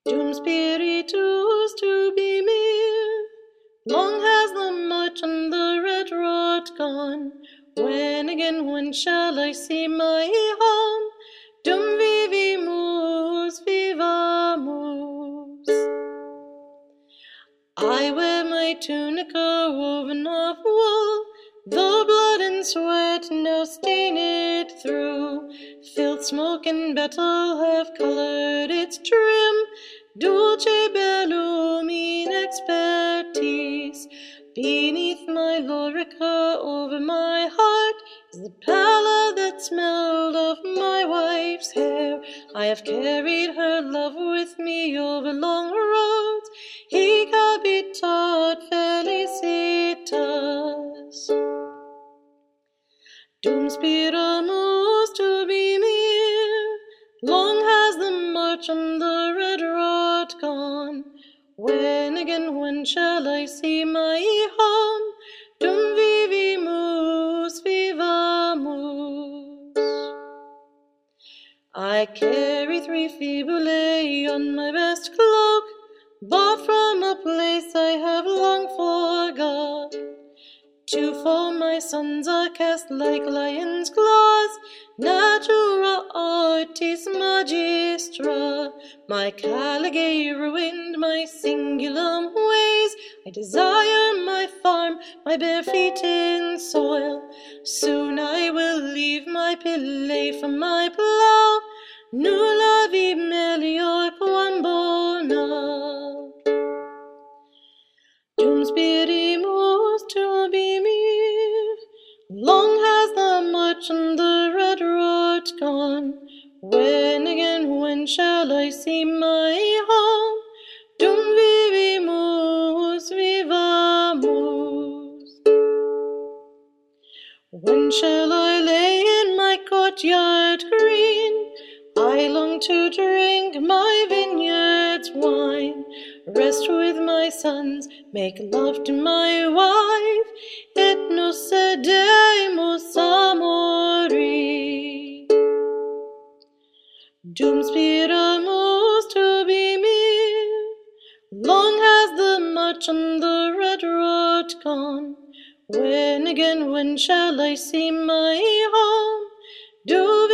Doom spiritus to be mere. Long has the march on the red road gone. When shall I see my home? Dum vivimus, vivamus. I wear my tunica woven of wool, the blood and sweat now stain it through. Filth, smoke, and battle have colored its trim. Dulce bellum in expertise. Beneath my lorica, over my heart, is the pallor that smelled of my wife's hair. I have carried her love with me over long roads. Hic habitat felicitas. Dum spiramus to be mere. Long has the march on the red road gone. When shall I see my home? Dum vivimus, vivamus. I carry 3 fibulae on my best cloak, bought from a place I have long forgot. 2 for my sons are cast like lions' claws, natura artis magistra. My caligay ruined my singulum ways. I desire my farm, my bare feet in soil. Soon I will leave my pillet for my plough. Nulla vi melior quam bona. Dum spirimus to be mere. Long has the march on the red road gone. When shall I see my home? Dum vivimus, vivamus. When shall I lay in my courtyard green? I long to drink my vineyard's wine, rest with my sons, make love to my wife, et nos sedemus amori. Dum spiramus to be mere. Long has the march on the red road gone. When shall I see my home?